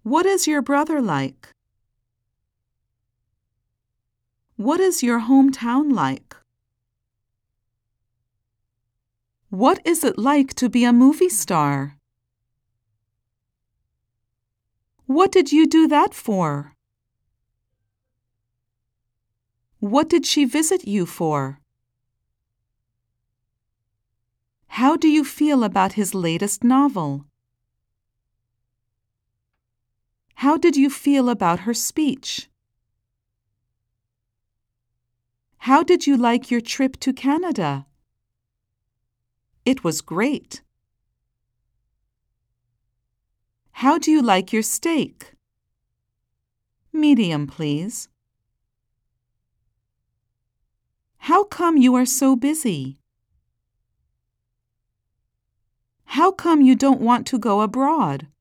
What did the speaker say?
What is your brother like? What is your hometown like? What is it like to be a movie star? What did you do that for? What did she visit you for? How do you feel about his latest novel? How did you feel about her speech? How did you like your trip to Canada? It was great. How do you like your steak? Medium, please. How come you are so busy? How come you don't want to go abroad?